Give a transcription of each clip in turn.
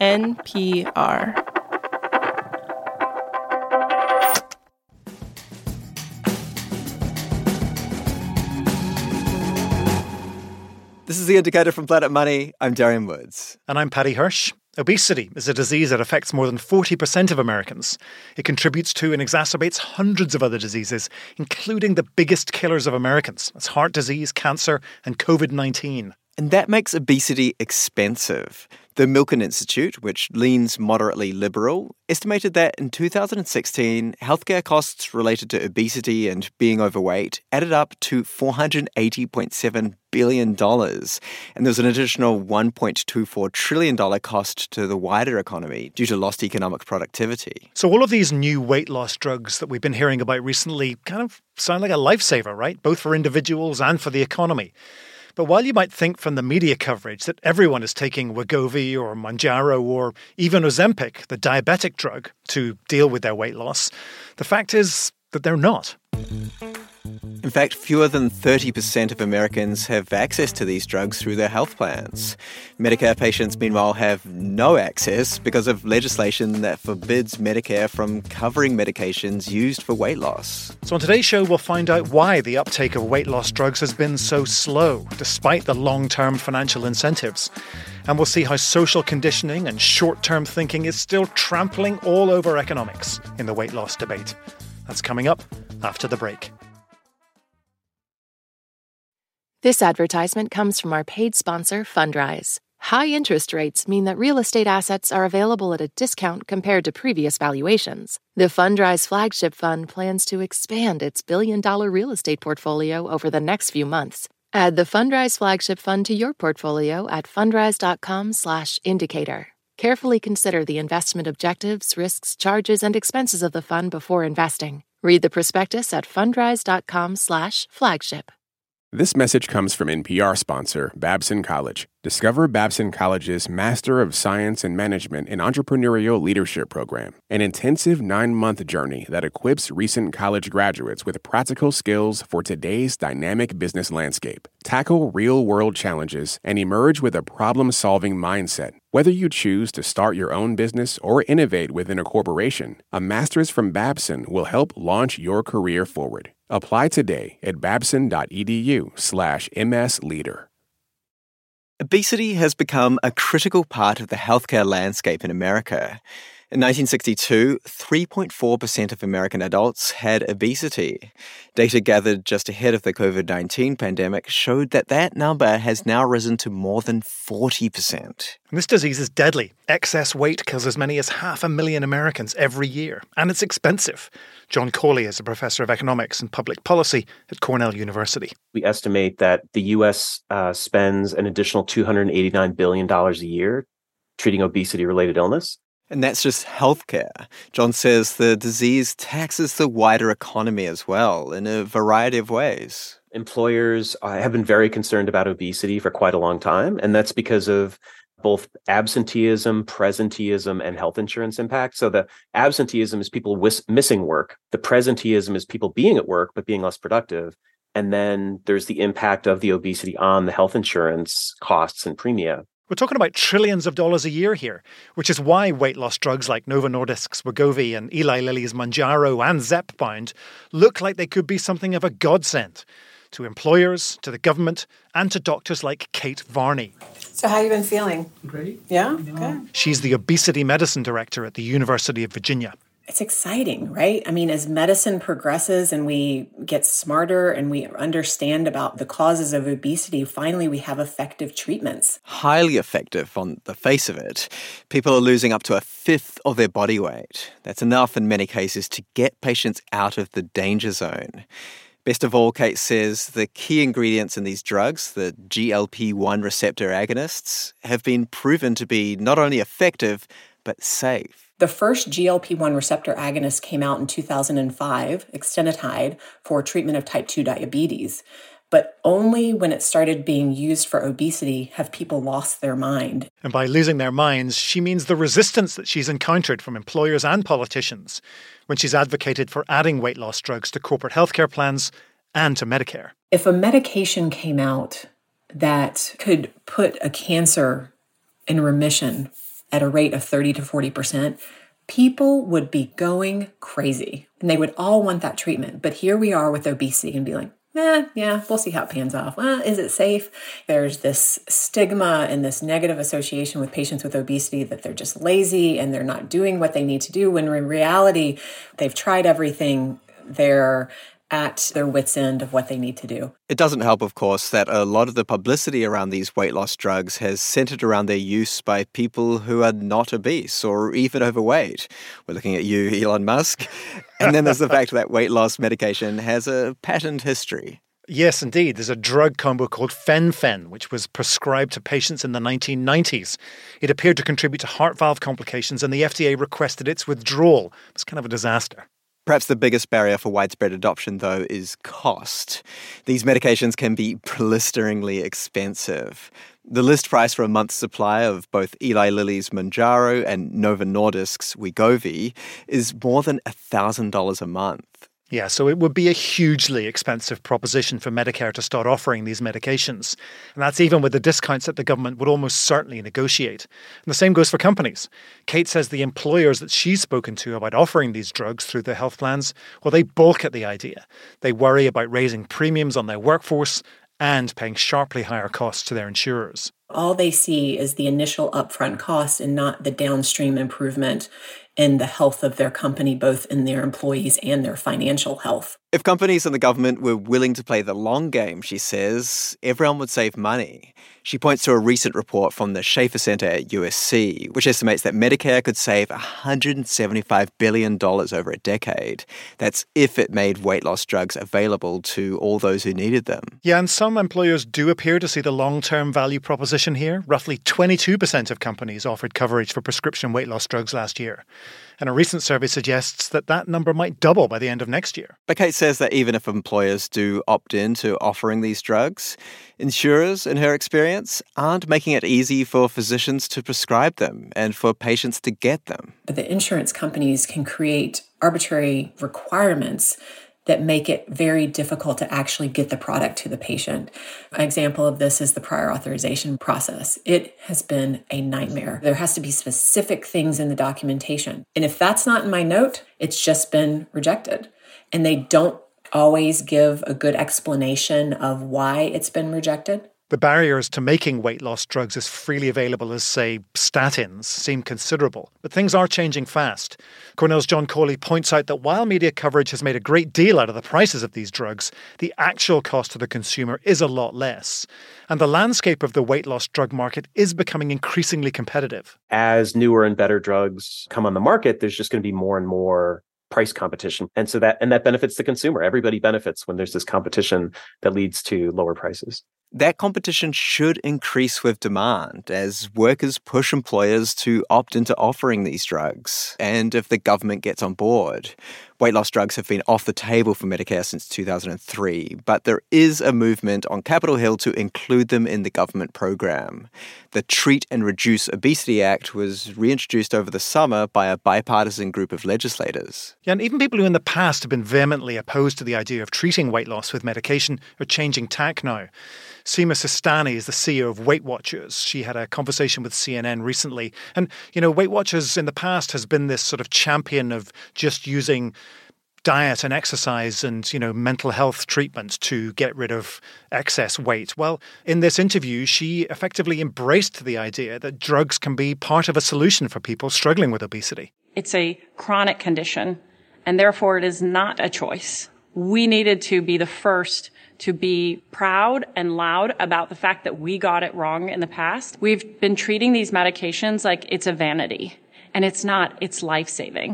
NPR. This is The Indicator from Planet Money. I'm Darian Woods. And I'm Paddy Hirsch. Obesity is a disease that affects more than 40% of Americans. It contributes to and exacerbates hundreds of other diseases, including the biggest killers of Americans. That's heart disease, cancer, and COVID-19. And that makes obesity expensive. The Milken Institute, which leans moderately liberal, estimated that in 2016, healthcare costs related to obesity and being overweight added up to $480.7 billion. And there's an additional $1.24 trillion cost to the wider economy due to lost economic productivity. So all of these new weight loss drugs that we've been hearing about recently kind of sound like a lifesaver, right? Both for individuals and for the economy. But while you might think from the media coverage that everyone is taking Wegovy or Mounjaro or even Ozempic, the diabetic drug, to deal with their weight loss, the fact is that they're not. In fact, fewer than 30% of Americans have access to these drugs through their health plans. Medicare patients, meanwhile, have no access because of legislation that forbids Medicare from covering medications used for weight loss. So on today's show, we'll find out why the uptake of weight loss drugs has been so slow, despite the long-term financial incentives. And we'll see how social conditioning and short-term thinking is still trampling all over economics in the weight loss debate. That's coming up after the break. This advertisement comes from our paid sponsor, Fundrise. High interest rates mean that real estate assets are available at a discount compared to previous valuations. The Fundrise flagship fund plans to expand its billion-dollar real estate portfolio over the next few months. Add the Fundrise flagship fund to your portfolio at fundrise.com/indicator. Carefully consider the investment objectives, risks, charges, and expenses of the fund before investing. Read the prospectus at fundrise.com/flagship. This message comes from NPR sponsor Babson College. Discover Babson College's Master of Science in Management and Entrepreneurial Leadership program, an intensive 9-month journey that equips recent college graduates with practical skills for today's dynamic business landscape. Tackle real-world challenges and emerge with a problem-solving mindset. Whether you choose to start your own business or innovate within a corporation, a master's from Babson will help launch your career forward. Apply today at babson.edu/msleader. Obesity has become a critical part of the healthcare landscape in America. In 1962, 3.4% of American adults had obesity. Data gathered just ahead of the COVID-19 pandemic showed that that number has now risen to more than 40%. This disease is deadly. Excess weight kills as many as 500,000 Americans every year, and it's expensive. John Cawley is a professor of economics and public policy at Cornell University. We estimate that the U.S. spends an additional $289 billion a year treating obesity-related illness. And that's just healthcare. John says the disease taxes the wider economy as well in a variety of ways. Employers have been very concerned about obesity for quite a long time, and that's because of both absenteeism, presenteeism, and health insurance impact. So the absenteeism is people missing work. The presenteeism is people being at work but being less productive. And then there's the impact of the obesity on the health insurance costs and premia. We're talking about trillions of dollars a year here, which is why weight loss drugs like Novo Nordisk's Wegovy and Eli Lilly's Mounjaro and Zepbound look like they could be something of a godsend to employers, to the government, and to doctors like Kate Varney. So how you been feeling? Great. Yeah? Good. She's the obesity medicine director at the University of Virginia. It's exciting, right? I mean, as medicine progresses and we get smarter and we understand about the causes of obesity, finally we have effective treatments. Highly effective on the face of it. People are losing up to a fifth of their body weight. That's enough in many cases to get patients out of the danger zone. Best of all, Kate says, the key ingredients in these drugs, the GLP-1 receptor agonists, have been proven to be not only effective, but safe. The first GLP-1 receptor agonist came out in 2005, exenatide, for treatment of type 2 diabetes. But only when it started being used for obesity have people lost their mind. And by losing their minds, she means the resistance that she's encountered from employers and politicians when she's advocated for adding weight loss drugs to corporate healthcare plans and to Medicare. If a medication came out that could put a cancer in remission at a rate of 30 to 40%, people would be going crazy and they would all want that treatment. But here we are with obesity and be like, yeah, we'll see how it pans off. Is it safe? There's this stigma and this negative association with patients with obesity that they're just lazy and they're not doing what they need to do, when in reality, they've tried everything. They're at their wits' end of what they need to do. It doesn't help, of course, that a lot of the publicity around these weight loss drugs has centered around their use by people who are not obese or even overweight. We're looking at you, Elon Musk. And then there's the fact that weight loss medication has a patent history. Yes, indeed. There's a drug combo called Fen-Phen, which was prescribed to patients in the 1990s. It appeared to contribute to heart valve complications, and the FDA requested its withdrawal. It's kind of a disaster. Perhaps the biggest barrier for widespread adoption, though, is cost. These medications can be blisteringly expensive. The list price for a month's supply of both Eli Lilly's Mounjaro and Novo Nordisk's Wegovy is more than $1,000 a month. Yeah, so it would be a hugely expensive proposition for Medicare to start offering these medications. And that's even with the discounts that the government would almost certainly negotiate. And the same goes for companies. Kate says the employers that she's spoken to about offering these drugs through their health plans, well, they balk at the idea. They worry about raising premiums on their workforce and paying sharply higher costs to their insurers. All they see is the initial upfront cost and not the downstream improvement in the health of their company, both in their employees and their financial health. If companies and the government were willing to play the long game, she says, everyone would save money. She points to a recent report from the Schaeffer Center at USC, which estimates that Medicare could save $175 billion over a decade. That's if it made weight loss drugs available to all those who needed them. Yeah, and some employers do appear to see the long-term value proposition here. Roughly 22% of companies offered coverage for prescription weight loss drugs last year. And a recent survey suggests that that number might double by the end of next year. But Kate says that even if employers do opt in to offering these drugs, insurers, in her experience, aren't making it easy for physicians to prescribe them and for patients to get them. But the insurance companies can create arbitrary requirements that make it very difficult to actually get the product to the patient. An example of this is the prior authorization process. It has been a nightmare. There has to be specific things in the documentation. And if that's not in my note, it's just been rejected. And they don't always give a good explanation of why it's been rejected. The barriers to making weight loss drugs as freely available as, say, statins seem considerable. But things are changing fast. Cornell's John Cawley points out that while media coverage has made a great deal out of the prices of these drugs, the actual cost to the consumer is a lot less. And the landscape of the weight loss drug market is becoming increasingly competitive. As newer and better drugs come on the market, there's just going to be more and more price competition. And so that benefits the consumer. Everybody benefits when there's this competition that leads to lower prices. That competition should increase with demand as workers push employers to opt into offering these drugs, and if the government gets on board. Weight loss drugs have been off the table for Medicare since 2003, but there is a movement on Capitol Hill to include them in the government program. The Treat and Reduce Obesity Act was reintroduced over the summer by a bipartisan group of legislators. Yeah, and even people who in the past have been vehemently opposed to the idea of treating weight loss with medication are changing tack now. Seema Sistani is the CEO of Weight Watchers. She had a conversation with CNN recently. And, Weight Watchers in the past has been this sort of champion of just using diet and exercise and, mental health treatment to get rid of excess weight. Well, in this interview, she effectively embraced the idea that drugs can be part of a solution for people struggling with obesity. It's a chronic condition, and therefore it is not a choice. We needed to be the first to be proud and loud about the fact that we got it wrong in the past. We've been treating these medications like it's a vanity, and it's not. It's life-saving.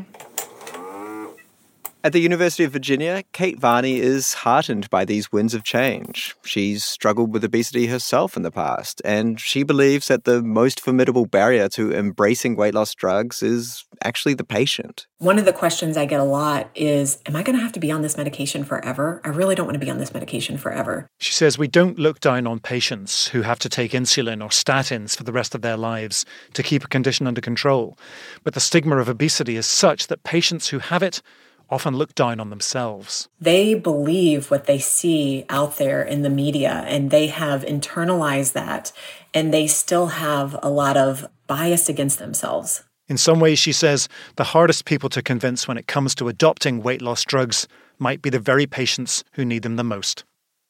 At the University of Virginia, Kate Varney is heartened by these winds of change. She's struggled with obesity herself in the past, and she believes that the most formidable barrier to embracing weight loss drugs is actually the patient. One of the questions I get a lot is, am I going to have to be on this medication forever? I really don't want to be on this medication forever. She says we don't look down on patients who have to take insulin or statins for the rest of their lives to keep a condition under control. But the stigma of obesity is such that patients who have it often look down on themselves. They believe what they see out there in the media, and they have internalized that, and they still have a lot of bias against themselves. In some ways, she says, the hardest people to convince when it comes to adopting weight loss drugs might be the very patients who need them the most.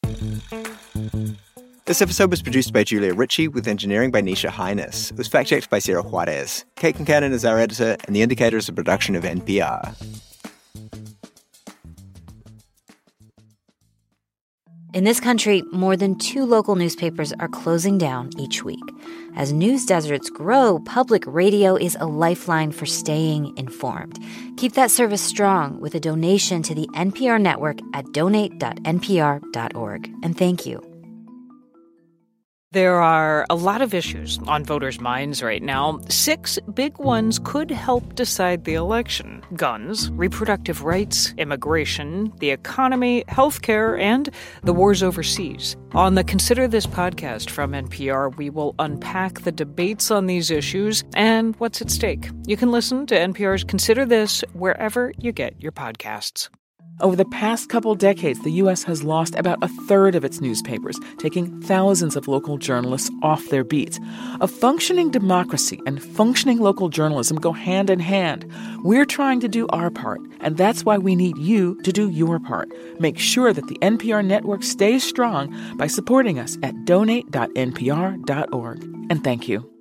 This episode was produced by Julia Ritchie with engineering by Nisha Highness. It was fact-checked by Sarah Juarez. Kate Concannon is our editor, and The Indicator is a production of NPR. In this country, more than 2 local newspapers are closing down each week. As news deserts grow, public radio is a lifeline for staying informed. Keep that service strong with a donation to the NPR network at donate.npr.org. And thank you. There are a lot of issues on voters' minds right now. 6 big ones could help decide the election: guns, reproductive rights, immigration, the economy, healthcare, and the wars overseas. On the Consider This podcast from NPR, we will unpack the debates on these issues and what's at stake. You can listen to NPR's Consider This wherever you get your podcasts. Over the past couple decades, the U.S. has lost about a third of its newspapers, taking thousands of local journalists off their beats. A functioning democracy and functioning local journalism go hand in hand. We're trying to do our part, and that's why we need you to do your part. Make sure that the NPR network stays strong by supporting us at donate.npr.org. And thank you.